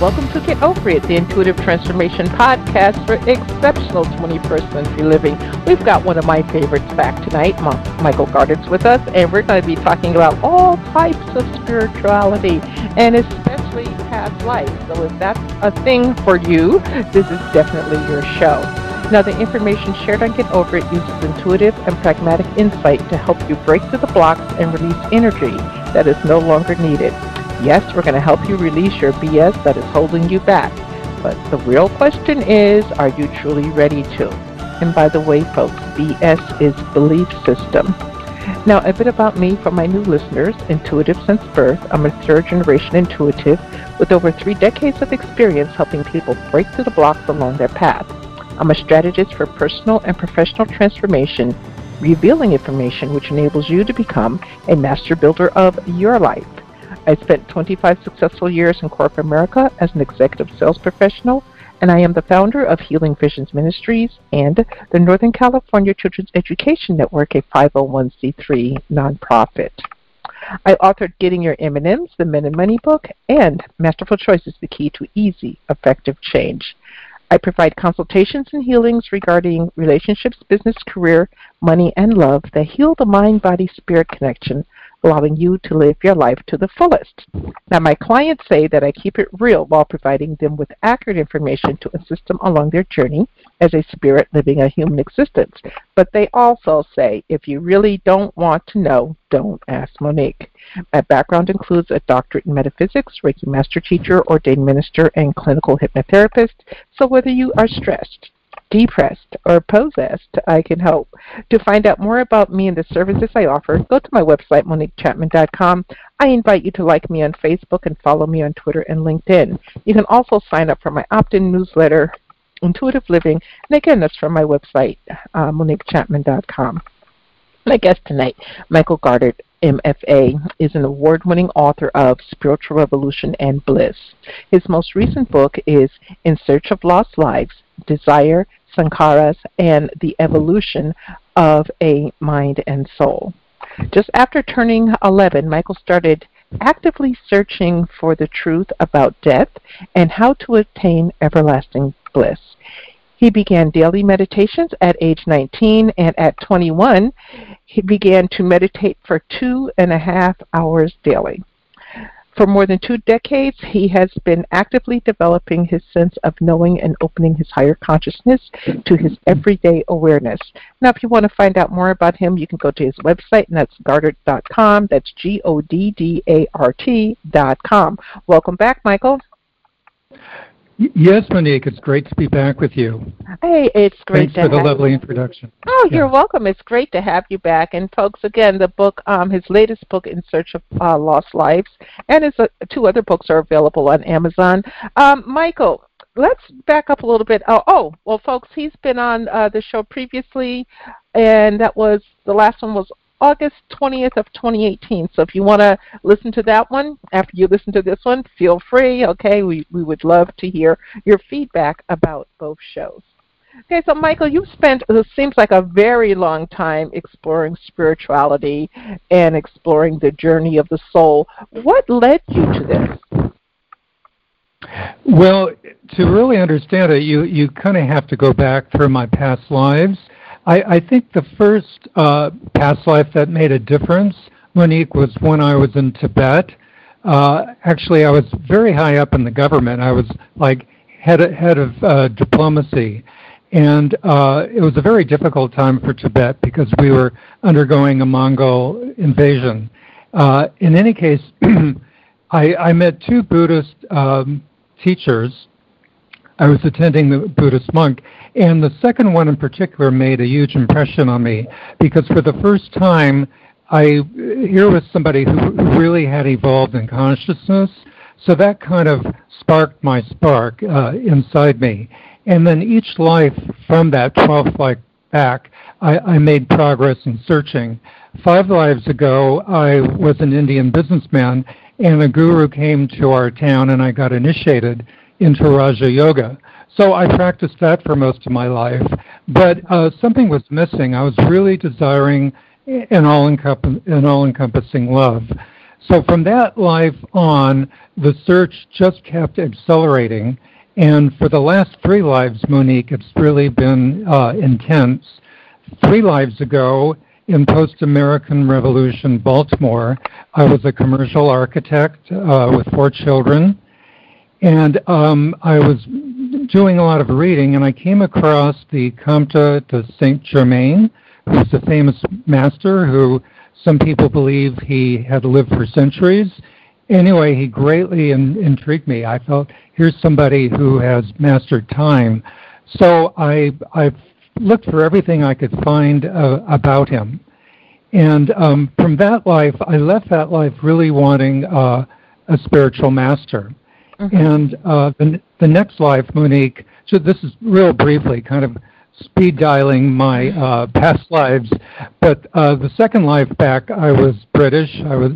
Welcome to Get Over It, the Intuitive Transformation Podcast for exceptional 21st century living. We've got one of my favorites back tonight. Michael Gardner's with us, and we're going to be talking about all types of spirituality, and especially past life. So if that's a thing for you, this is definitely your show. Now, the information shared on Get Over It uses intuitive and pragmatic insight to help you break through the blocks and release energy that is no longer needed. Yes, we're going to help you release your BS that is holding you back. But the real question is, are you truly ready to? And by the way, folks, BS is belief system. Now, a bit about me for my new listeners. Intuitive since birth. I'm a third-generation intuitive with over 3 decades of experience helping people break through the blocks along their path. I'm a strategist for personal and professional transformation, revealing information which enables you to become a master builder of your life. I spent 25 successful years in corporate America as an executive sales professional, and I am the founder of Healing Visions Ministries and the Northern California Children's Education Network, a 501c3 nonprofit. I authored Getting Your M&Ms, the Men and Money book, and Masterful Choices, the Key to Easy, Effective Change. I provide consultations and healings regarding relationships, business, career, money, and love that heal the mind-body-spirit connection, allowing you to live your life to the fullest. Now, my clients say that I keep it real while providing them with accurate information to assist them along their journey as a spirit living a human existence. But they also say, if you really don't want to know, don't ask Monique. My background includes a doctorate in metaphysics, Reiki master teacher, ordained minister, and clinical hypnotherapist. So whether you are stressed, depressed, or possessed, I can help. To find out more about me and the services I offer, go to my website, MoniqueChapman.com. I invite you to like me on Facebook and follow me on Twitter and LinkedIn. You can also sign up for my opt-in newsletter, Intuitive Living, and again, that's from my website, MoniqueChapman.com. My guest tonight, Michael Gardner, MFA, is an award-winning author of Spiritual Revolution and Bliss. His most recent book is In Search of Lost Lives, Desire, Sankharas, and the Evolution of a Mind and Soul. Just after turning 11, Michael started actively searching for the truth about death and how to attain everlasting bliss. He began daily meditations at age 19, and at 21, he began to meditate for 2.5 hours daily. For more than 2 decades, he has been actively developing his sense of knowing and opening his higher consciousness to his everyday awareness. Now, if you want to find out more about him, you can go to his website, and that's Gardner.com. That's GODDART.com. Welcome back, Michael. Yes, Monique, it's great to be back with you. Hey, it's great Thanks for the lovely introduction. Oh, you're welcome. It's great to have you back. And folks, again, the book, his latest book, In Search of Lost Lives, and his 2 other books are available on Amazon. Michael, let's back up a little bit. Well, folks, he's been on the show previously, and the last one was August 20th of 2018. So if you want to listen to that one, after you listen to this one, feel free, okay? We would love to hear your feedback about both shows. Okay, so Michael, you've spent, it seems like a very long time exploring spirituality and exploring the journey of the soul. What led you to this? Well, to really understand it, you kind of have to go back through my past lives. I think the first past life that made a difference, Monique, was when I was in Tibet. Actually, I was very high up in the government. I was like head of diplomacy. And it was a very difficult time for Tibet because we were undergoing a Mongol invasion. In any case, I met 2 Buddhist teachers. I was attending the Buddhist monk, and the second one in particular made a huge impression on me because for the first time, here was somebody who really had evolved in consciousness, so that kind of sparked my spark inside me. And then each life from that 12th life back, I made progress in searching. 5 lives ago, I was an Indian businessman, and a guru came to our town, and I got initiated into Raja Yoga. So I practiced that for most of my life, but something was missing. I was really desiring an all-encompassing love. So from that life on, the search just kept accelerating. And for the last 3 lives, Monique, it's really been intense. 3 lives ago, in post-American Revolution Baltimore, I was a commercial architect with 4 children. And I was doing a lot of reading, and I came across the Comte de Saint-Germain, who's a famous master who some people believe he had lived for centuries. Anyway, he greatly intrigued me. I felt, here's somebody who has mastered time. So I looked for everything I could find about him. And from that life, I left that life really wanting a spiritual master. And the next life, Monique, so this is real briefly, kind of speed dialing my past lives, but the second life back, I was British.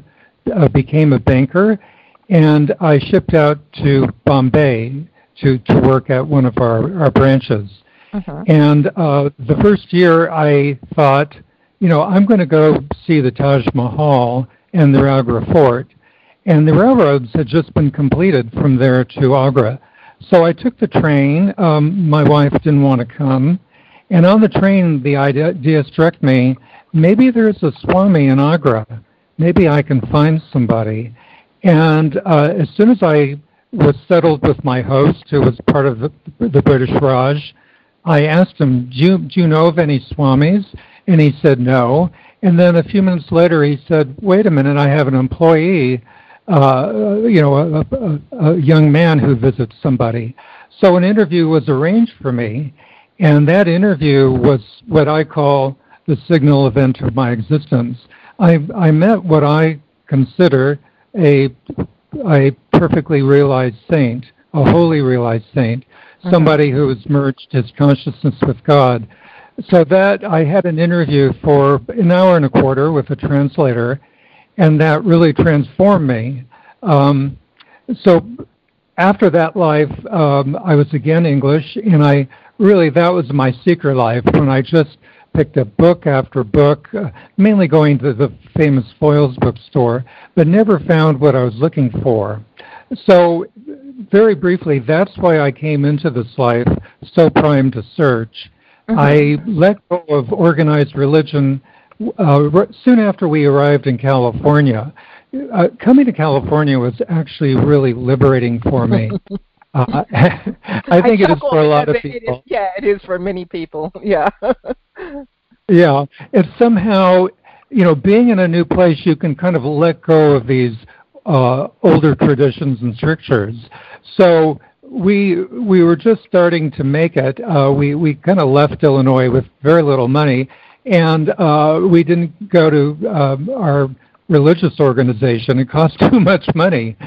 I became a banker, and I shipped out to Bombay to work at one of our branches. And the first year, I thought, I'm going to go see the Taj Mahal and the Agra Fort. And the railroads had just been completed from there to Agra. So I took the train. My wife didn't want to come. And on the train, the idea struck me, maybe there's a Swami in Agra. Maybe I can find somebody. And as soon as I was settled with my host, who was part of the British Raj, I asked him, do you know of any Swamis? And he said no. And then a few minutes later, he said, wait a minute, I have an employee, a young man who visits somebody. So an interview was arranged for me, and that interview was what I call the signal event of my existence. I met what I consider a perfectly realized saint, a wholly realized saint, somebody who has merged his consciousness with God. So that I had an interview for an hour and a quarter with a translator, and that really transformed me. So after that life, I was again English, and that was my secret life, when I just picked up book after book, mainly going to the famous Foyle's bookstore, but never found what I was looking for. So very briefly, that's why I came into this life so primed to search. I let go of organized religion soon after we arrived in California. Coming to California was actually really liberating for me. I think it is for a lot of people. It is for many people. Yeah. Yeah. It's somehow, being in a new place, you can kind of let go of these older traditions and strictures. So we were just starting to make it. We kind of left Illinois with very little money, and we didn't go to our religious organization. It cost too much money.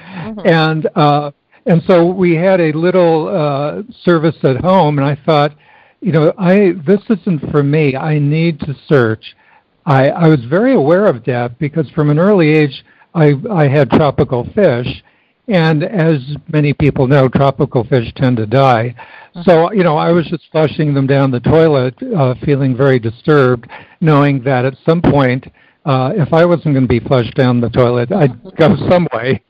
And so we had a little service at home, and I thought, this isn't for me. I need to search. I was very aware of death because from an early age, I had tropical fish. And as many people know, tropical fish tend to die. So, I was just flushing them down the toilet, feeling very disturbed, knowing that at some point, if I wasn't going to be flushed down the toilet, I'd go some way.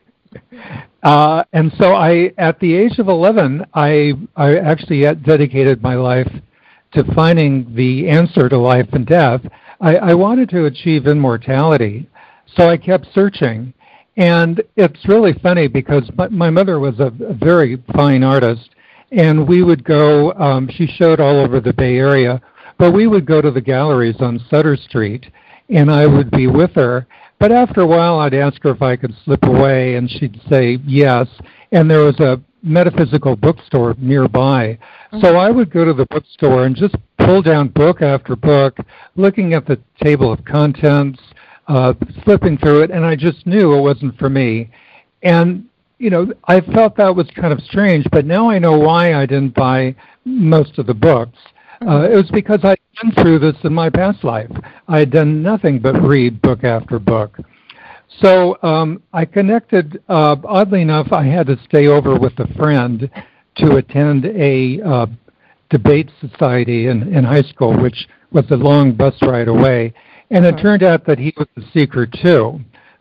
And so at the age of 11, I actually dedicated my life to finding the answer to life and death. I wanted to achieve immortality, so I kept searching. And it's really funny because my mother was a very fine artist, and we would go, she showed all over the Bay Area, but we would go to the galleries on Sutter Street, and I would be with her. But after a while, I'd ask her if I could slip away, and she'd say yes. And there was a metaphysical bookstore nearby. So I would go to the bookstore and just pull down book after book, looking at the table of contents, flipping through it, and I just knew it wasn't for me. And, I felt that was kind of strange, but now I know why I didn't buy most of the books. It was because I'd been through this in my past life. I had done nothing but read book after book. So I connected, oddly enough, I had to stay over with a friend to attend a debate society in high school, which was a long bus ride away. And it turned out that he was a seeker too.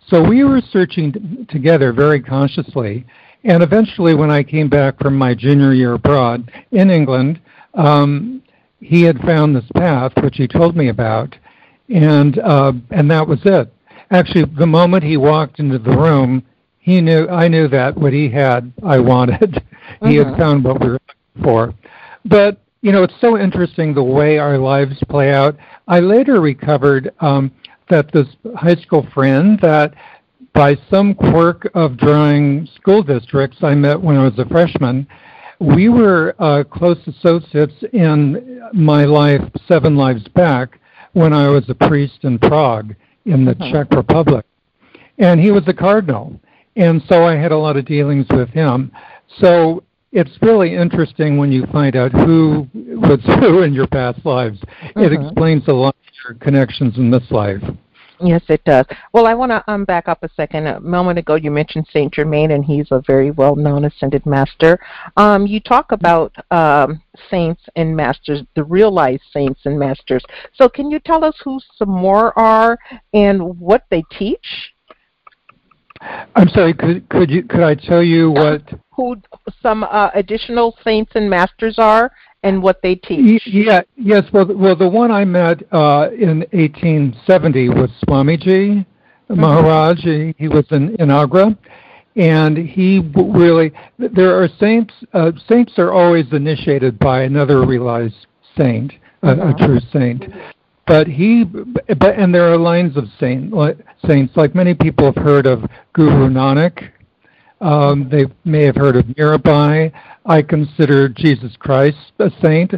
So we were searching together very consciously. And eventually, when I came back from my junior year abroad in England, he had found this path, which he told me about, and that was it. Actually, the moment he walked into the room, I knew that what he had, I wanted. He had found what we were looking for. But, it's so interesting the way our lives play out. I later recovered that this high school friend that by some quirk of drawing school districts I met when I was a freshman, we were close associates in my life 7 lives back when I was a priest in Prague in the Czech Republic. And he was a cardinal. And so I had a lot of dealings with him. So it's really interesting when you find out who was who in your past lives. It explains a lot of your connections in this life. Yes, it does. Well, I want to back up a second. A moment ago, you mentioned Saint Germain, and he's a very well-known ascended master. You talk about saints and masters, the realized saints and masters. So can you tell us who some more are and what they teach? I'm sorry, could I tell you what? Who some additional saints and masters are and what they teach? Yes. Well, the one I met in 1870 was Swamiji Maharaj. He was in Agra, and he really. There are saints. Saints are always initiated by another realized saint, a true saint. But there are lines of saints. Like many people have heard of Guru Nanak. They may have heard of Mirabai. I consider Jesus Christ a saint,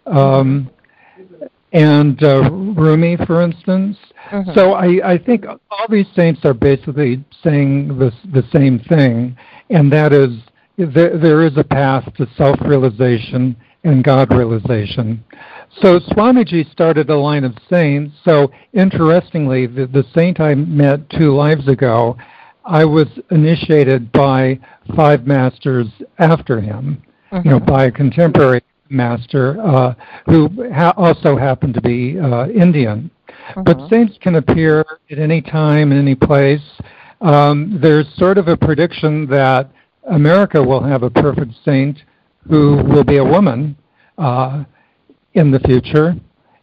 and Rumi, for instance. So I think all these saints are basically saying the same thing, and that is there is a path to self-realization and God-realization. So Swamiji started a line of saints. So interestingly, the saint I met 2 lives ago, I was initiated by 5 masters after him, by a contemporary master who also happened to be Indian. But saints can appear at any time, in any place. There's sort of a prediction that America will have a perfect saint who will be a woman in the future.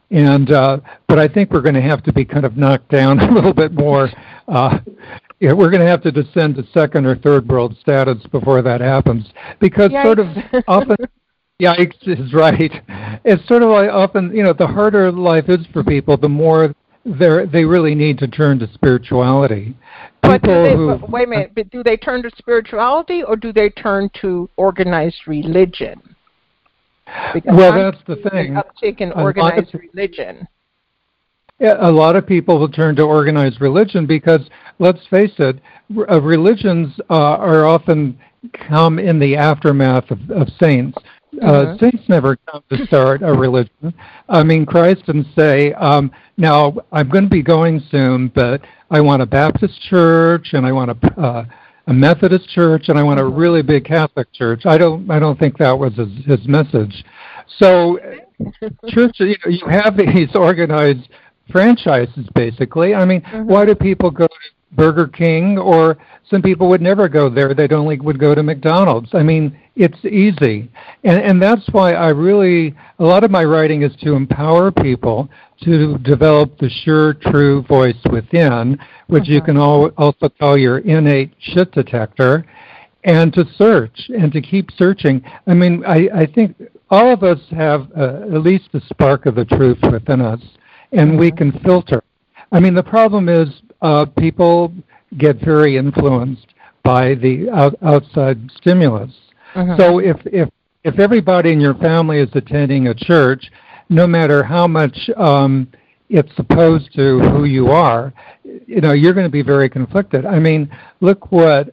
But I think we're going to have to be kind of knocked down a little bit more. We're going to have to descend to 2nd or 3rd world status before that happens. Because Yikes. sort of often, yikes is right. It's sort of like often, the harder life is for people, the more they really need to turn to spirituality. But wait a minute, but do they turn to spirituality or do they turn to organized religion? Because that's the thing. Uptick in organized religion. Yeah, a lot of people will turn to organized religion because, let's face it, religions are often come in the aftermath of saints. Saints never come to start a religion. I mean, Christ didn't say, now, I'm going to be going soon, but I want a Baptist church, and I want a Methodist church, and I want a really big Catholic church. I don't think that was his message. So, churches, you have these organized franchises, basically. I mean, why do people go to Burger King? Or some people would never go there. They'd only would go to McDonald's. I mean, it's easy. And that's why a lot of my writing is to empower people to develop the sure, true voice within, which you can also call your innate shit detector, and to search and to keep searching. I mean, I think all of us have at least a spark of the truth within us, and we can filter. I mean, the problem is people get very influenced by the outside stimulus. So if everybody in your family is attending a church, no matter how much it's opposed to who you are, you're going to be very conflicted. I mean, look what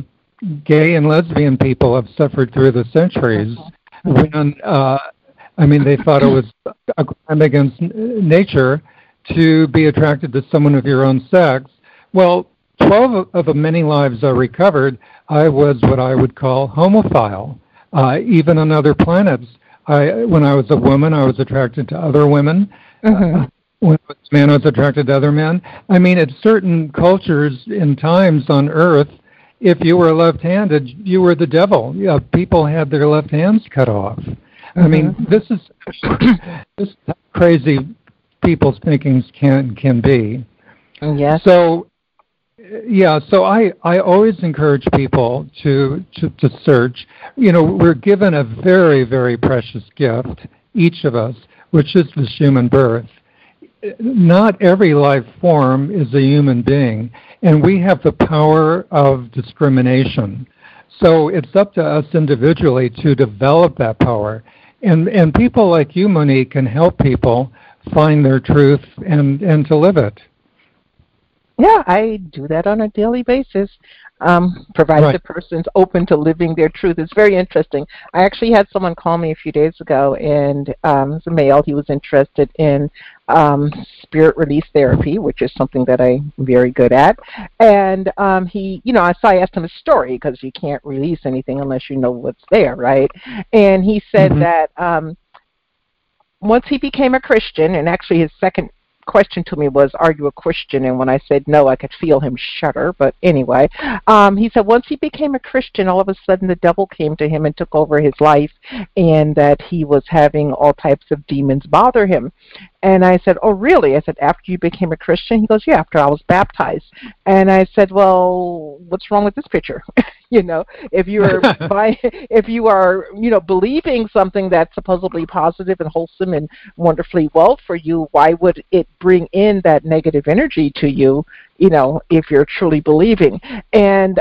gay and lesbian people have suffered through the centuries when, they thought it was a crime against nature to be attracted to someone of your own sex. Well, 12 of the many lives I recovered, I was what I would call homophile. Even on other planets, when I was a woman, I was attracted to other women. When man was attracted to other men. I mean, at certain cultures and times on Earth, if you were left-handed, you were the devil. Yeah, people had their left hands cut off. I mean, this is how crazy people's thinkings can be. Yes. So, yeah. So I always encourage people to search. You know, we're given a very, very precious gift, each of us, which is this human birth. Not every life form is a human being, and we have the power of discrimination. So it's up to us individually to develop that power. And people like you, Monique, can help people find their truth and to live it. Yeah, I do that on a daily basis, provided the person's open to living their truth. It's very interesting. I actually had someone call me a few days ago, and it was a male. He was interested in spirit release therapy, which is something that I'm very good at. And he, you know, so I asked him a story, because you can't release anything unless you know what's there, right? And he said that once he became a Christian, and actually his second question to me was, "Are you a Christian?" And when I said no, I could feel him shudder. But anyway, he said once he became a Christian, all of a sudden the devil came to him and took over his life, and that he was having all types of demons bother him. And I said, "Oh, really?" I said, "After you became a Christian?" He goes, "Yeah, after I was baptized." And I said, "Well, what's wrong with this picture?" You know, if you are you know, believing something that's supposedly positive and wholesome and wonderfully well for you, why would it bring in that negative energy to you? You know, if you're truly believing. And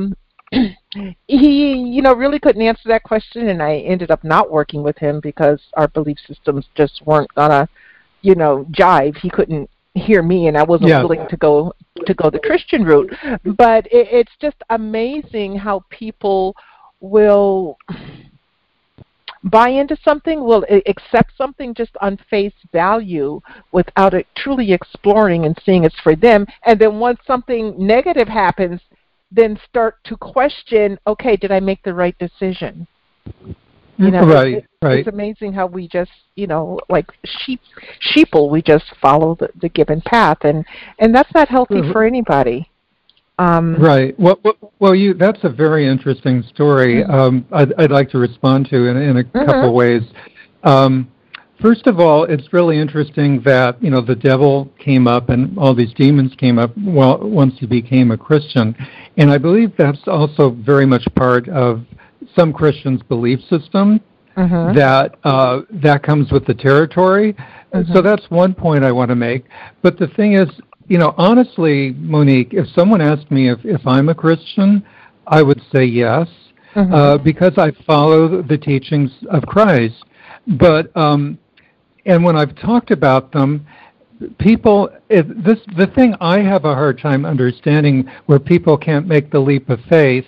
he, you know, really couldn't answer that question, and I ended up not working with him because our belief systems just weren't gonna, you know, jive. He couldn't hear me, and I wasn't willing to go the Christian route. But it's just amazing how people will buy into something, will accept something just on face value without it truly exploring and seeing it's for them. And then once something negative happens, then start to question, okay, did I make the right decision? You know, it's amazing how we just, you know, like sheeple, we just follow the given path, and that's not healthy for anybody. Right. Well, that's a very interesting story. I'd like to respond to in a couple ways. First of all, it's really interesting that, you know, the devil came up and all these demons came up once he became a Christian, and I believe that's also very much part of some Christians' belief system, that comes with the territory. So that's one point I want to make. But the thing is, you know, honestly, Monique, if someone asked me if I'm a Christian, I would say yes, because I follow the teachings of Christ. But and when I've talked about them, the thing I have a hard time understanding, where people can't make the leap of faith.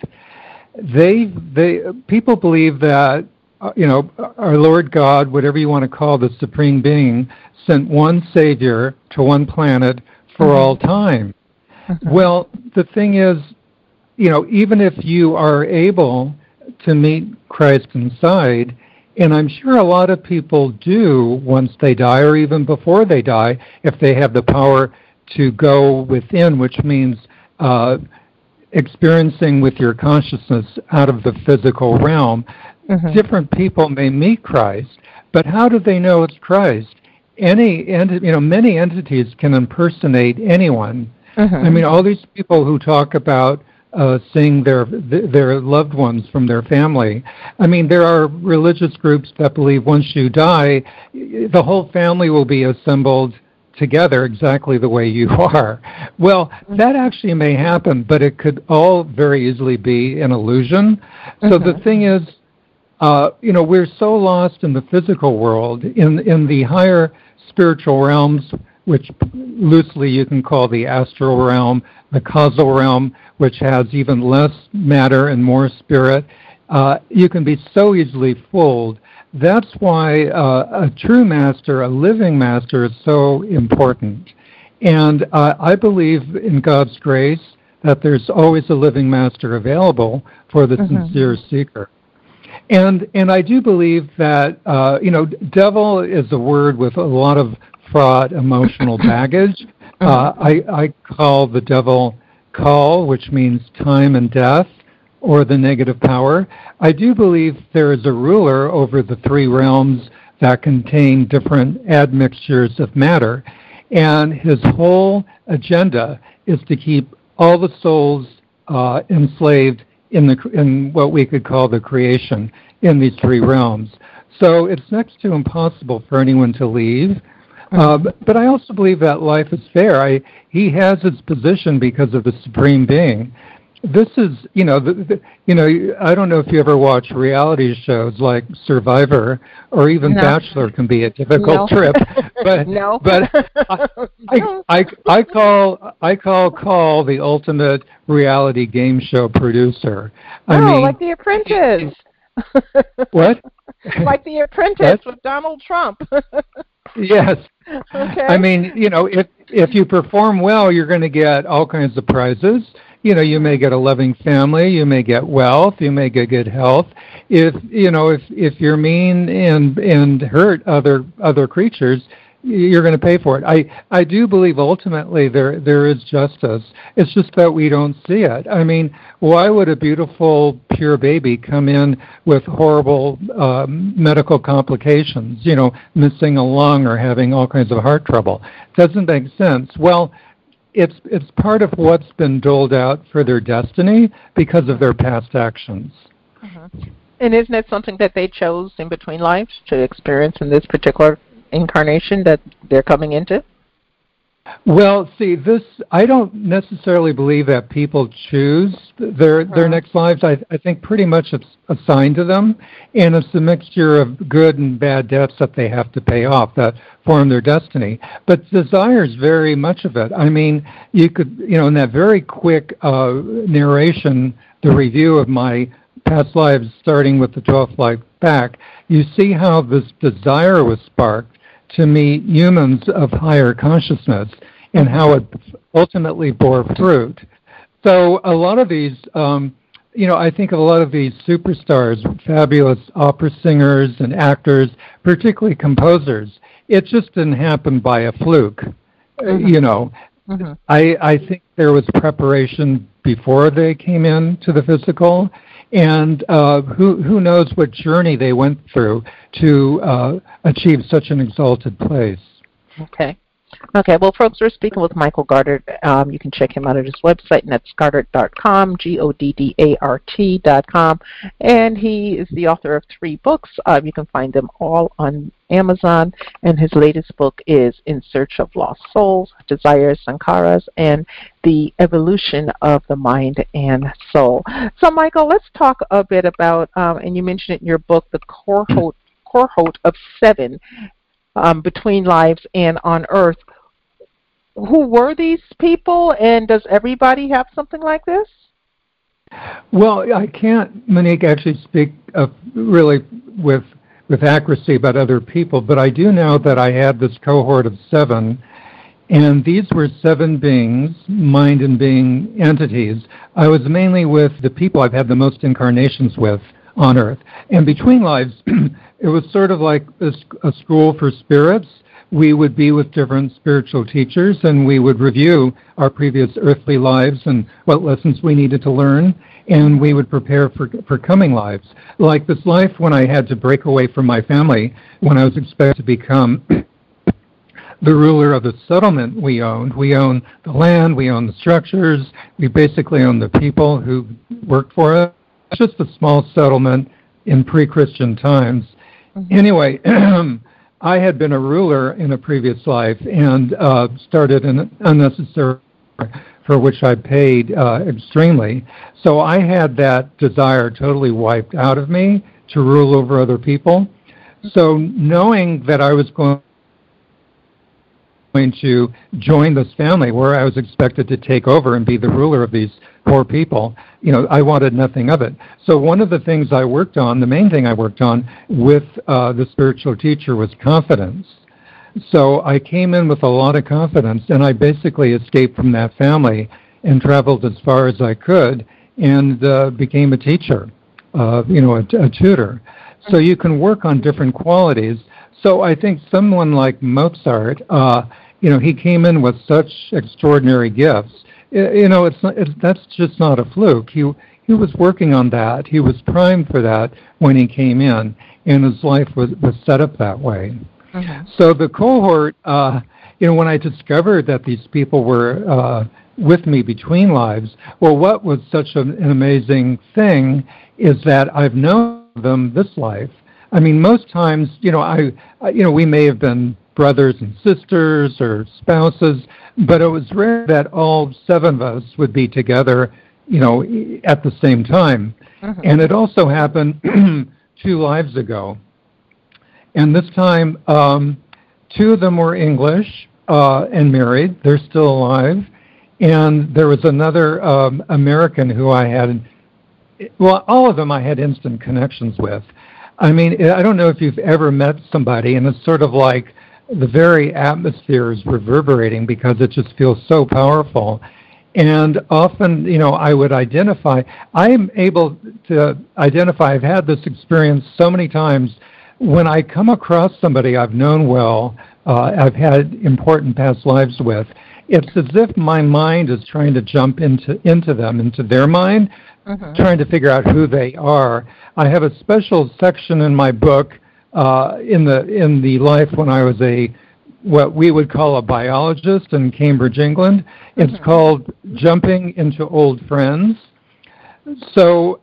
People believe that, you know, our Lord God, whatever you want to call the Supreme Being, sent one Savior to one planet for all time. Well, the thing is, you know, even if you are able to meet Christ inside, and I'm sure a lot of people do once they die, or even before they die, if they have the power to go within, which means experiencing with your consciousness out of the physical realm. Different people may meet Christ, but how do they know it's Christ? Many entities can impersonate anyone. I mean, all these people who talk about seeing their loved ones from their family. I mean, there are religious groups that believe once you die, the whole family will be assembled together exactly the way you are. Well, that actually may happen, but it could all very easily be an illusion. So the thing is, you know, we're so lost in the physical world, in the higher spiritual realms, which loosely you can call the astral realm, the causal realm, which has even less matter and more spirit. You can be so easily fooled. That's why a true master, a living master, is so important. And I believe in God's grace that there's always a living master available for the sincere seeker. And I do believe that, you know, devil is a word with a lot of fraught emotional baggage. I call the devil Kal, which means time and death, or the negative power. I do believe there is a ruler over the three realms that contain different admixtures of matter, and his whole agenda is to keep all the souls enslaved in what we could call the creation in these three realms. So it's next to impossible for anyone to leave. But I also believe that life is fair. He has his position because of the Supreme Being. This is, I don't know if you ever watch reality shows like Survivor or even Bachelor can be a difficult trip. But I call Kal the ultimate reality game show producer. I mean, like The Apprentice. What? Like The Apprentice with Donald Trump. Yes. Okay. I mean, if you perform well, you're going to get all kinds of prizes. You may get a loving family, you may get wealth, you may get good health. If you're mean and hurt other creatures, you're going to pay for it. I do believe ultimately there is justice. It's just that we don't see it. I mean, why would a beautiful, pure baby come in with horrible medical complications, missing a lung or having all kinds of heart trouble? Doesn't make sense. Well, it's part of what's been doled out for their destiny because of their past actions. And isn't it something that they chose in between lives to experience in this particular incarnation that they're coming into? Well, see, I don't necessarily believe that people choose their next lives. I think pretty much it's assigned to them, and it's a mixture of good and bad debts that they have to pay off that form their destiny. But desire is very much of it. I mean, you could, in that very quick narration, the review of my past lives, starting with the 12th life back, you see how this desire was sparked to meet humans of higher consciousness and how it ultimately bore fruit. So a lot of these, I think of a lot of these superstars, fabulous opera singers and actors, particularly composers. It just didn't happen by a fluke, I think there was preparation before they came into the physical, and who knows what journey they went through to achieve such an exalted place. Okay, well, folks, we're speaking with Michael Goddard. You can check him out at his website, and that's Goddard.com, GODDART.com, and he is the author of 3 books. You can find them all on Amazon, and his latest book is In Search of Lost Souls, Desires, Sankharas, and The Evolution of the Mind and Soul. So, Michael, let's talk a bit about, and you mentioned it in your book, the cohort of 7, between lives and on Earth. Who were these people, and does everybody have something like this? Well, I can't, Monique, actually speak really with accuracy about other people, but I do know that I had this cohort of 7, and these were 7 beings, mind and being entities. I was mainly with the people I've had the most incarnations with on Earth. And between lives, it was sort of like a school for spirits. We would be with different spiritual teachers, and we would review our previous earthly lives and what lessons we needed to learn, and we would prepare for coming lives. Like this life when I had to break away from my family, when I was expected to become the ruler of the settlement we owned. We owned the land, we owned the structures, we basically owned the people who worked for us. Just a small settlement in pre-Christian times. Anyway, I had been a ruler in a previous life and started an unnecessary for which I paid extremely. So I had that desire totally wiped out of me to rule over other people. So knowing that I was going to join this family where I was expected to take over and be the ruler of these poor people, I wanted nothing of it. So one of the things I worked on, the main thing I worked on with the spiritual teacher was confidence. So I came in with a lot of confidence, and I basically escaped from that family and traveled as far as I could and became a teacher, a tutor. So you can work on different qualities. So I think someone like Mozart, he came in with such extraordinary gifts. That's just not a fluke. He was working on that. He was primed for that when he came in, and his life was set up that way. Mm-hmm. So the cohort, when I discovered that these people were with me between lives, well, what was such an amazing thing is that I've known them this life. I mean, most times, we may have been brothers and sisters or spouses, but it was rare that all 7 of us would be together, at the same time. Mm-hmm. And it also happened 2 lives ago. And this time, 2 of them were English and married. They're still alive. And there was another American who I had, all of them I had instant connections with. I mean, I don't know if you've ever met somebody, and it's sort of like the very atmosphere is reverberating because it just feels so powerful. And often, I would identify, I'm able to identify, I've had this experience so many times, when I come across somebody I've known well, I've had important past lives with, it's as if my mind is trying to jump into them, into their mind, trying to figure out who they are. I have a special section in my book in the life when I was what we would call a biologist in Cambridge, England. It's called Jumping into Old Friends. So,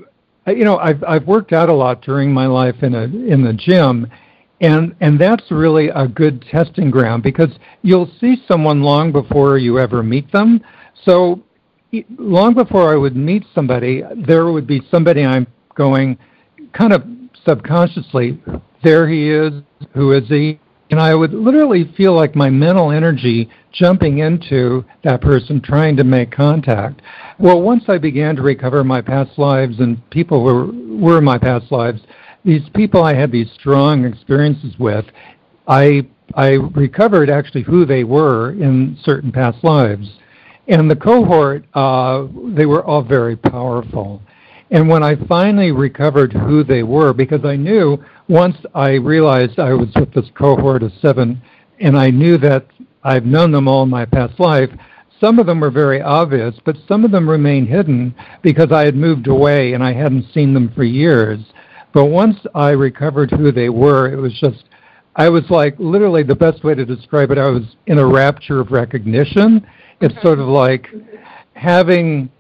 I've worked out a lot during my life in the gym, and that's really a good testing ground because you'll see someone long before you ever meet them. So long before I would meet somebody, there would be somebody I'm going kind of subconsciously, there he is, who is he? And I would literally feel like my mental energy jumping into that person, trying to make contact. Well, once I began to recover my past lives and people were my past lives, these people I had these strong experiences with, I recovered actually who they were in certain past lives. And the cohort, they were all very powerful. And when I finally recovered who they were, because I knew once I realized I was with this cohort of 7, and I knew that I've known them all in my past life, some of them were very obvious, but some of them remained hidden because I had moved away and I hadn't seen them for years. But once I recovered who they were, it was just, I was like, literally the best way to describe it, I was in a rapture of recognition. It's sort of like having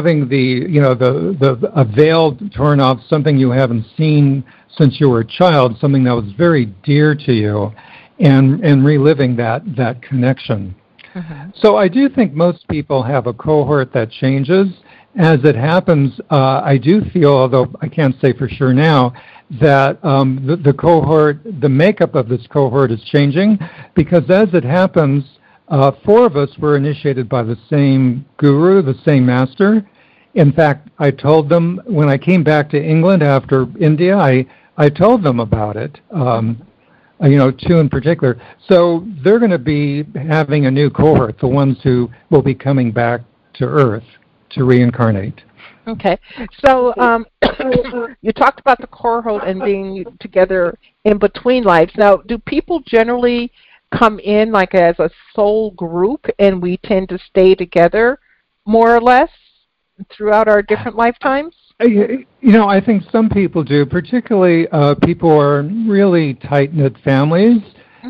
a veil torn off, something you haven't seen since you were a child, something that was very dear to you, and reliving that connection. So I do think most people have a cohort that changes. As it happens, I do feel, although I can't say for sure now, that the cohort, the makeup of this cohort is changing, because as it happens, 4 of us were initiated by the same guru, the same master. In fact, I told them when I came back to England after India, I told them about it, 2 in particular. So they're going to be having a new cohort, the ones who will be coming back to Earth to reincarnate. Okay. So you talked about the cohort and being together in between lives. Now, do people generally come in like as a soul group and we tend to stay together more or less throughout our different lifetimes? I think some people do, particularly people who are really tight-knit families.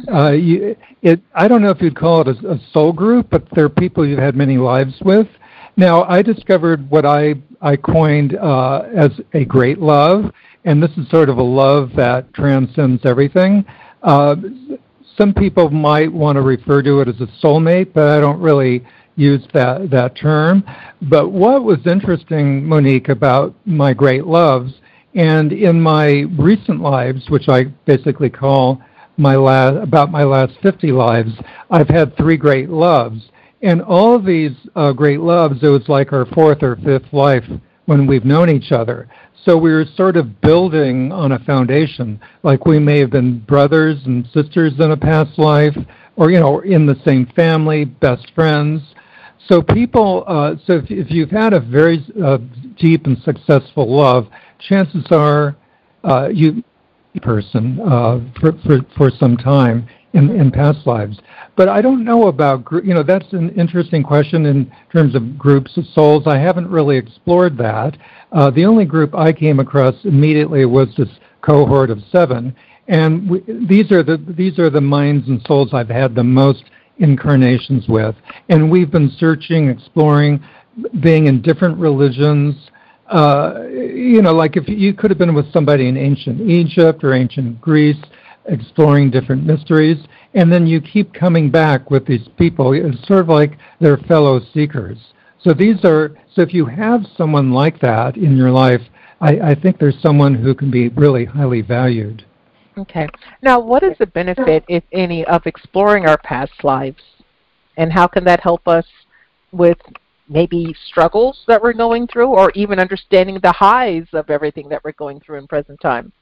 I don't know if you'd call it a soul group, but they're people you've had many lives with. Now, I discovered what I coined as a great love, and this is sort of a love that transcends everything. Some people might want to refer to it as a soulmate, but I don't really use that term. But what was interesting, Monique, about my great loves, and in my recent lives, which I basically call about my last 50 lives, I've had 3 great loves. And all of these great loves, it was like our 4th or 5th life when we've known each other. So we were sort of building on a foundation, like we may have been brothers and sisters in a past life, or, in the same family, best friends. So people, if you've had a very deep and successful love, chances are person for some time in past lives. But I don't know about, that's an interesting question in terms of groups of souls. I haven't really explored that. The only group I came across immediately was this cohort of 7, and these are the minds and souls I've had the most incarnations with, and we've been searching, exploring, being in different religions. Like if you could have been with somebody in ancient Egypt or ancient Greece, exploring different mysteries, and then you keep coming back with these people. It's sort of like they're fellow seekers. So if you have someone like that in your life, I think there's someone who can be really highly valued. Okay. Now, what is the benefit, if any, of exploring our past lives? And how can that help us with maybe struggles that we're going through, or even understanding the highs of everything that we're going through in present time?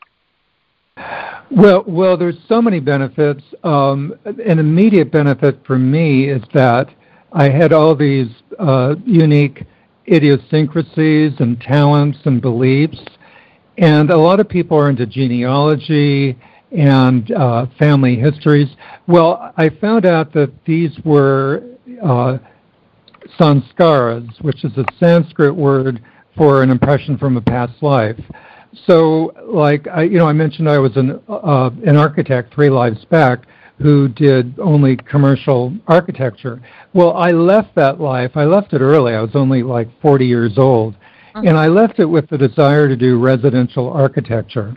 Well, there's so many benefits. An immediate benefit for me is that I had all these unique idiosyncrasies and talents and beliefs. And a lot of people are into genealogy and family histories. Well, I found out that these were sanskaras, which is a Sanskrit word for an impression from a past life. So, like I mentioned, I was an architect 3 lives back who did only commercial architecture. Well, I left that life. I left it early. I was only like 40 years old. And I left it with the desire to do residential architecture.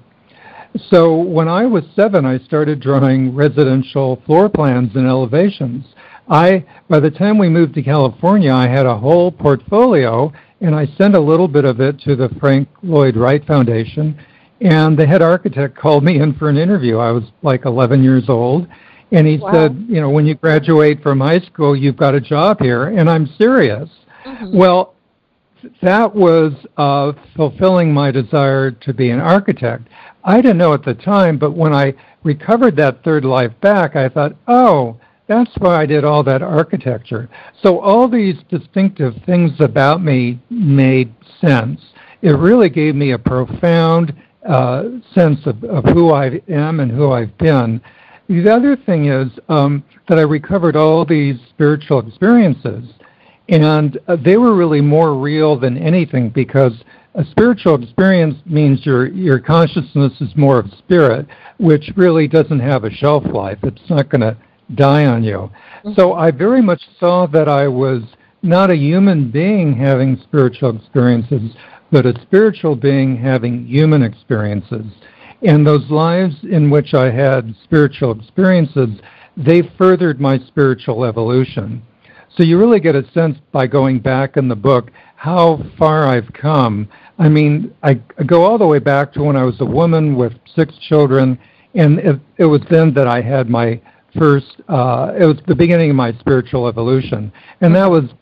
So when I was 7, I started drawing residential floor plans and elevations. By the time we moved to California, I had a whole portfolio, and I sent a little bit of it to the Frank Lloyd Wright Foundation, and the head architect called me in for an interview. I was like 11 years old, and he said, when you graduate from high school, you've got a job here, and I'm serious. Mm-hmm. Well, that was fulfilling my desire to be an architect. I didn't know at the time, but when I recovered that 3rd life back, I thought, oh, that's why I did all that architecture. So all these distinctive things about me made sense. It really gave me a profound sense of who I am and who I've been. The other thing is that I recovered all these spiritual experiences. And they were really more real than anything, because a spiritual experience means your consciousness is more of spirit, which really doesn't have a shelf life. It's not going to die on you. Mm-hmm. So I very much saw that I was not a human being having spiritual experiences, but a spiritual being having human experiences. And those lives in which I had spiritual experiences, they furthered my spiritual evolution. So you really get a sense by going back in the book how far I've come. I mean, I go all the way back to when I was a woman with 6 children, and it was then that I had my first, it was the beginning of my spiritual evolution, and that was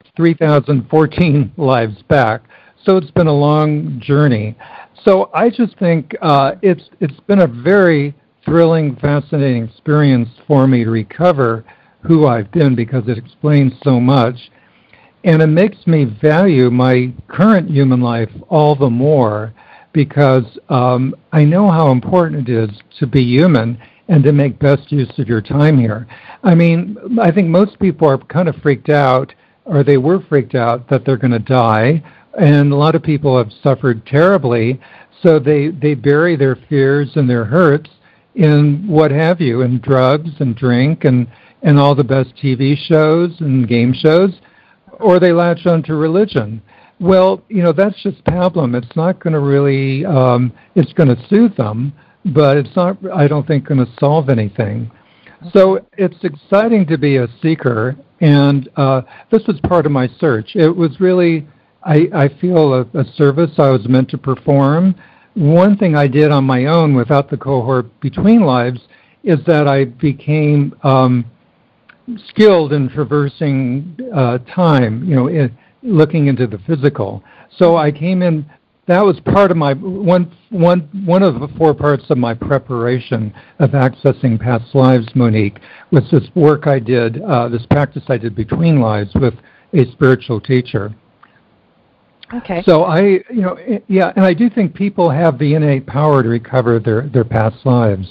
3,014 lives back. So it's been a long journey. So I just think it's been a very thrilling, fascinating experience for me to recover who I've been, because it explains so much. And it makes me value my current human life all the more, because I know how important it is to be human and to make best use of your time here. I mean, I think most people are kind of freaked out, or they were freaked out that they're going to die, and a lot of people have suffered terribly, so they bury their fears and their hurts in what have you, in drugs and drink and all the best TV shows and game shows, or they latch onto religion. Well, that's just pablum. It's not going to really, it's going to soothe them, but it's not, I don't think, going to solve anything. So it's exciting to be a seeker, and this was part of my search. It was really, I feel, a service I was meant to perform. One thing I did on my own without the cohort between lives is that I became skilled in traversing time, looking into the physical. So I came in, that was part of my, one of the 4 parts of my preparation of accessing past lives, Monique, was this work I did, this practice I did between lives with a spiritual teacher. Okay. So and I do think people have the innate power to recover their past lives.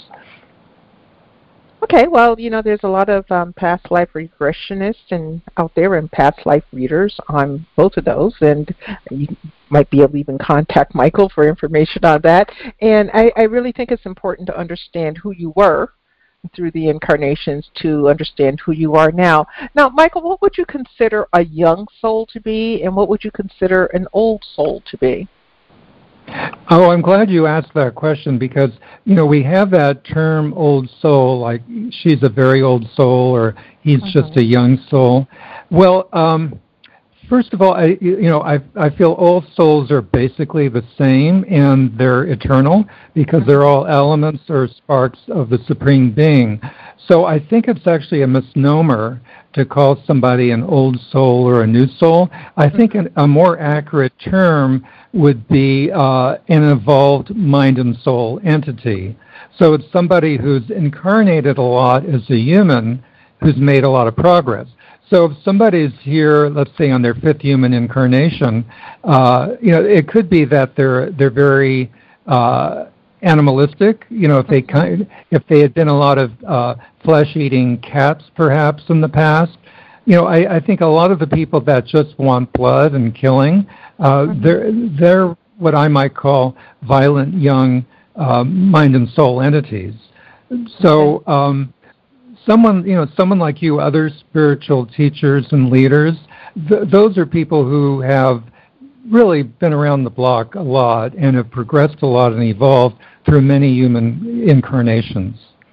Okay, well, there's a lot of past life regressionists and out there and past life readers on both of those, and you might be able to even contact Michael for information on that. And I really think it's important to understand who you were through the incarnations to understand who you are now. Now, Michael, what would you consider a young soul to be, and what would you consider an old soul to be? Oh, I'm glad you asked that question because, we have that term old soul, like she's a very old soul or he's just a young soul. Well, first of all, I feel all souls are basically the same and they're eternal because they're all elements or sparks of the Supreme Being. So I think it's actually a misnomer to call somebody an old soul or a new soul. I think a more accurate term would be an evolved mind and soul entity. So it's somebody who's incarnated a lot as a human who's made a lot of progress. So if somebody's here, let's say on their fifth human incarnation, it could be that they're very animalistic. If they had been a lot of flesh-eating cats, perhaps in the past. I think a lot of the people that just want blood and killing, they're what I might call violent young mind and soul entities. So someone like you, other spiritual teachers and leaders, those are people who have really been around the block a lot and have progressed a lot and evolved through many human incarnations.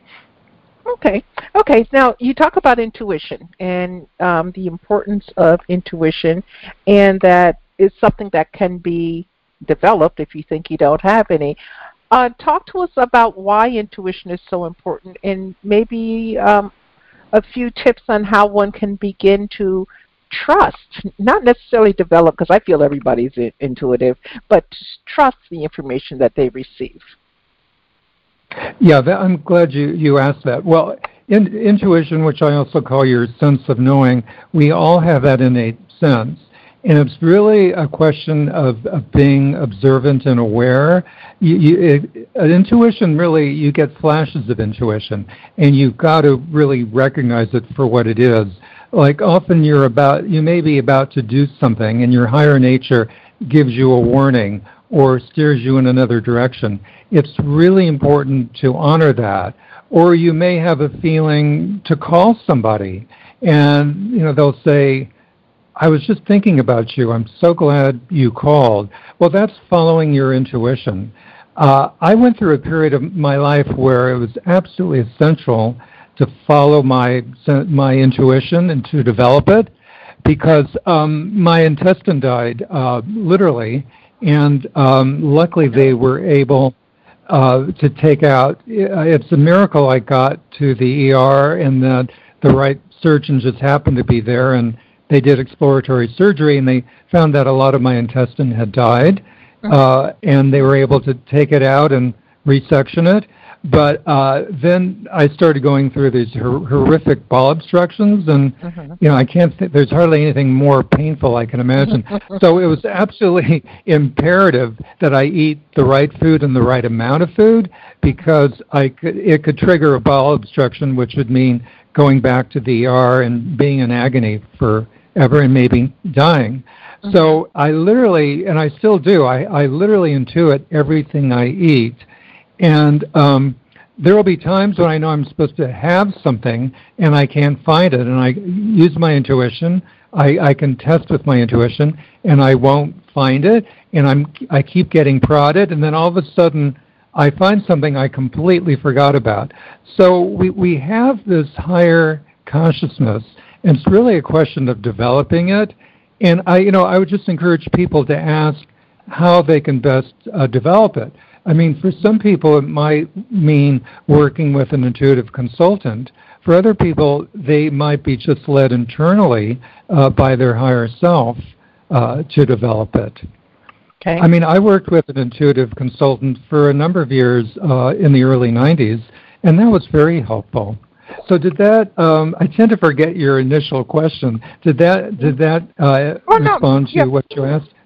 Okay. Now, you talk about intuition and the importance of intuition, and that is something that can be developed if you think you don't have any. Talk to us about why intuition is so important, and maybe a few tips on how one can begin to trust, not necessarily develop, because I feel everybody's intuitive, but trust the information that they receive. Yeah, I'm glad you asked that. Well, intuition, which I also call your sense of knowing, we all have that innate sense. And it's really a question of being observant and aware. Intuition, really, you get flashes of intuition, and you've got to really recognize it for what it is. Like often you may be about to do something, and your higher nature gives you a warning or steers you in another direction. It's really important to honor that. Or you may have a feeling to call somebody, and they'll say, I was just thinking about you. I'm so glad you called. Well, that's following your intuition. I went through a period of my life where it was absolutely essential to follow my intuition and to develop it because my intestine died, literally, and luckily they were able to take out. It's a miracle I got to the ER and that the right surgeon just happened to be there, and they did exploratory surgery, and they found that a lot of my intestine had died, and they were able to take it out and resection it. But then I started going through these horrific bowel obstructions, and I can't. There's hardly anything more painful I can imagine. So it was absolutely imperative that I eat the right food and the right amount of food because it could trigger a bowel obstruction, which would mean going back to the ER and being in agony forever and maybe dying. So I literally, and I still do, I literally intuit everything I eat. And there will be times when I know I'm supposed to have something and I can't find it, and I use my intuition. I can test with my intuition, and I won't find it, and I keep getting prodded, and then all of a sudden I find something I completely forgot about. So we have this higher consciousness, and it's really a question of developing it. And I would just encourage people to ask how they can best develop it. I mean, for some people, it might mean working with an intuitive consultant. For other people, they might be just led internally by their higher self to develop it. Okay. I mean, I worked with an intuitive consultant for a number of years in the early 90s, and that was very helpful. So did that, I tend to forget your initial question. Did that respond to what you asked?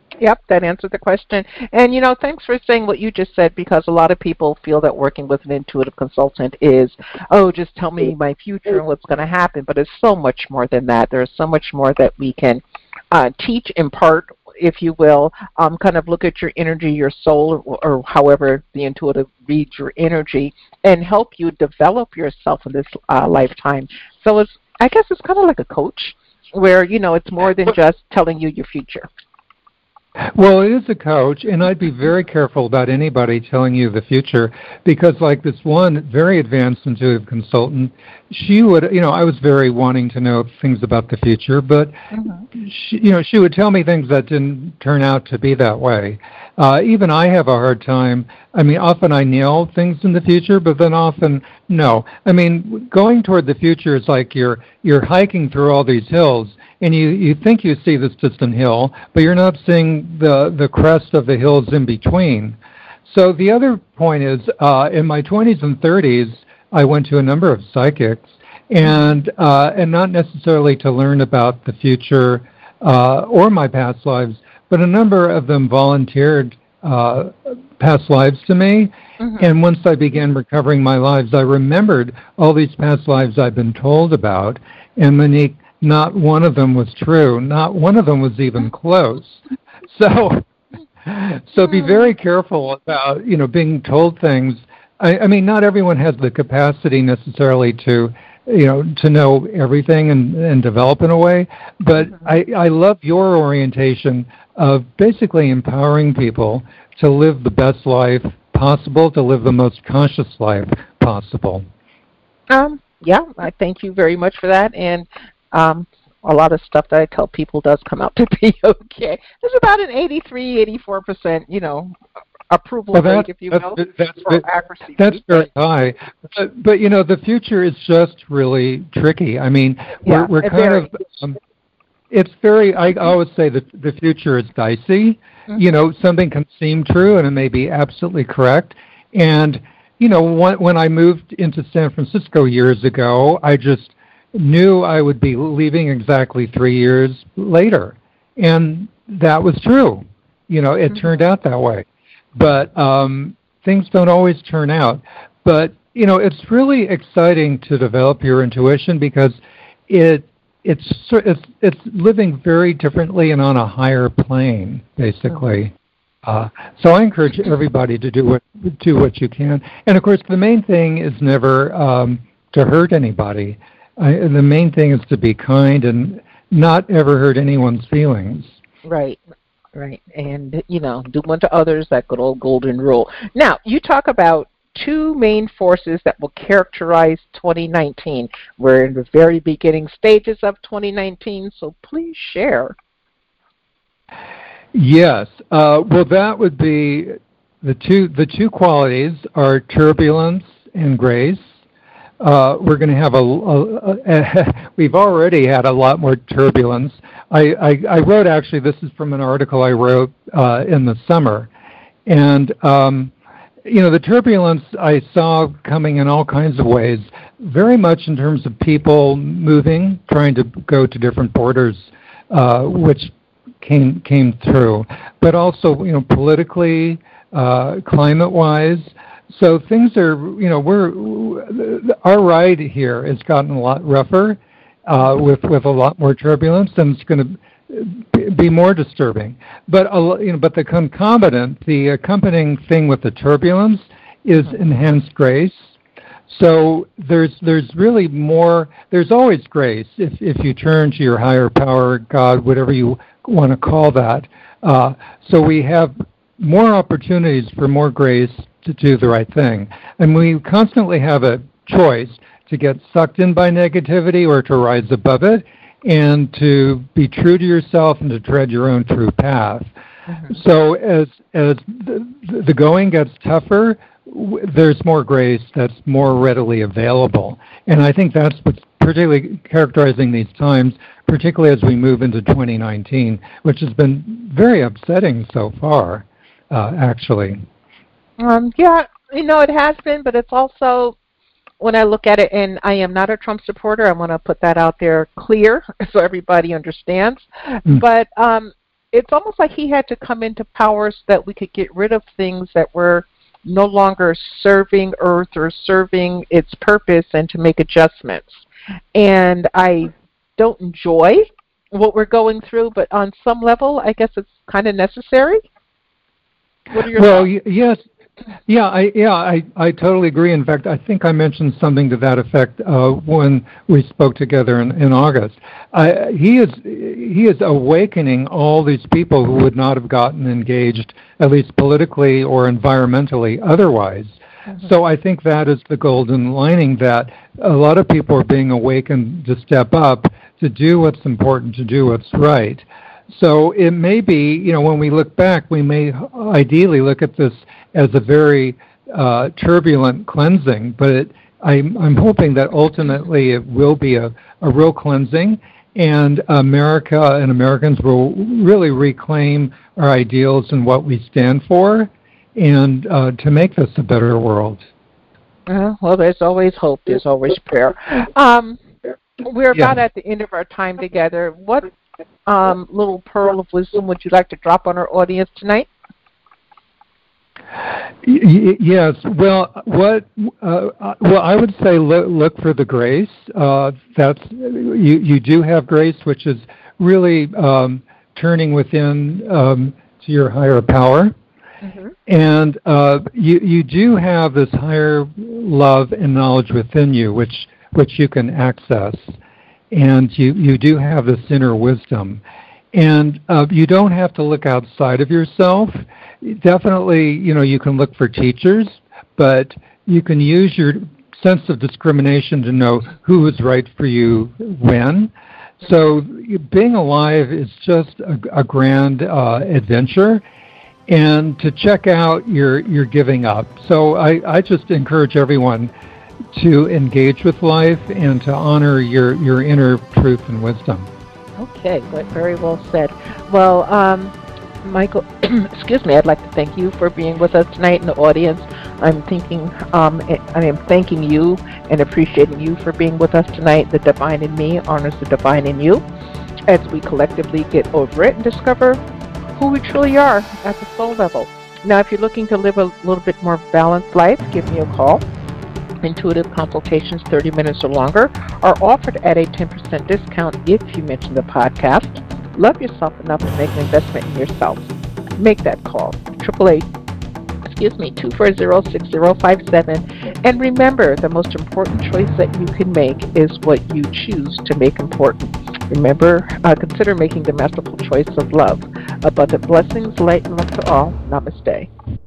Yep, that answered the question. And, thanks for saying what you just said, because a lot of people feel that working with an intuitive consultant is, oh, just tell me my future and what's going to happen. But it's so much more than that. There's so much more that we can teach, impart, if you will, kind of look at your energy, your soul, or however the intuitive reads your energy, and help you develop yourself in this lifetime. So I guess it's kind of like a coach where, it's more than just telling you your future. Well, it is a coach, and I'd be very careful about anybody telling you the future, because like this one very advanced intuitive consultant, she would, I was very wanting to know things about the future, but she would tell me things that didn't turn out to be that way. Even I have a hard time. I mean, often I nail things in the future, but then often no. I mean, going toward the future is like you're hiking through all these hills, and you think you see this distant hill, but you're not seeing the crest of the hills in between. So the other point is, in my 20s and 30s, I went to a number of psychics, and not necessarily to learn about the future or my past lives, but a number of them volunteered past lives to me. And once I began recovering my lives, I remembered all these past lives I've been told about, and Monique, not one of them was true. Not one of them was even close. So be very careful about, being told things. I mean, not everyone has the capacity necessarily to know everything and develop in a way, but I love your orientation of basically empowering people to live the best life possible, to live the most conscious life possible. Yeah, I thank you very much for that, and a lot of stuff that I tell people does come out to be okay. There's about an 84%, approval rate, if you will, for accuracy. That's very high. But the future is just really tricky. I mean, we're kind of, it's very, I always say that the future is dicey. Something can seem true and it may be absolutely correct. And, when I moved into San Francisco years ago, I just knew I would be leaving exactly 3 years later. And that was true. It turned out that way. But things don't always turn out. But, it's really exciting to develop your intuition, because it's living very differently and on a higher plane, basically. So I encourage everybody to do what you can. And, of course, the main thing is never to hurt anybody. The main thing is to be kind and not ever hurt anyone's feelings. Right. And, do unto others, that good old golden rule. Now, you talk about two main forces that will characterize 2019. We're in the very beginning stages of 2019, so please share. Yes. Well, that would be the two qualities are turbulence and grace. We're going to have we've already had a lot more turbulence. I wrote, actually, this is from an article I wrote in the summer. And, the turbulence I saw coming in all kinds of ways, very much in terms of people moving, trying to go to different borders, which came through, but also, politically, climate-wise. So things are, our ride here has gotten a lot rougher, with a lot more turbulence, and it's going to be more disturbing. But but the accompanying thing with the turbulence is enhanced grace. So there's really more. There's always grace if you turn to your higher power, God, whatever you want to call that. So we have more opportunities for more grace to do the right thing, and we constantly have a choice to get sucked in by negativity or to rise above it, and to be true to yourself and to tread your own true path. So as the going gets tougher, there's more grace that's more readily available. And I think that's what's particularly characterizing these times, particularly as we move into 2019, which has been very upsetting so far, actually. Yeah, it has been, but it's also, when I look at it, and I am not a Trump supporter, I want to put that out there clear so everybody understands. But it's almost like he had to come into power so that we could get rid of things that were no longer serving Earth or serving its purpose, and to make adjustments. And I don't enjoy what we're going through, but on some level, I guess it's kind of necessary. What are your thoughts? Yes. I totally agree. In fact, I think I mentioned something to that effect when we spoke together in August. He is awakening all these people who would not have gotten engaged, at least politically or environmentally, otherwise. Mm-hmm. So I think that is the golden lining, that a lot of people are being awakened to step up, to do what's important, to do what's right. So it may be, when we look back, we may ideally look at this as a very turbulent cleansing, but I'm hoping that ultimately it will be a real cleansing, and America and Americans will really reclaim our ideals and what we stand for, and to make this a better world. Well, there's always hope. There's always prayer. We're about at the end of our time together. What little pearl of wisdom would you like to drop on our audience tonight? Yes. Well, I would say look for the grace. That's you do have grace, which is really turning within to your higher power, mm-hmm. And you do have this higher love and knowledge within you, which you can access. And you do have this inner wisdom. And you don't have to look outside of yourself. Definitely, you can look for teachers, but you can use your sense of discrimination to know who is right for you when. So being alive is just a grand adventure. And to check out your giving up. So I just encourage everyone to engage with life and to honor your inner truth and wisdom. Okay, very well said. Well, Michael, excuse me, I'd like to thank you for being with us tonight in the audience. I am thanking you and appreciating you for being with us tonight. The divine in me honors the divine in you as we collectively get over it and discover who we truly are at the soul level. Now, if you're looking to live a little bit more balanced life, give me a call. Intuitive consultations, 30 minutes or longer, are offered at a 10% discount if you mention the podcast. Love yourself enough to make an investment in yourself. Make that call, 240-6057. And remember, the most important choice that you can make is what you choose to make important. Remember, consider making the masterful choice of love. Abundant blessings, light and love to all. Namaste.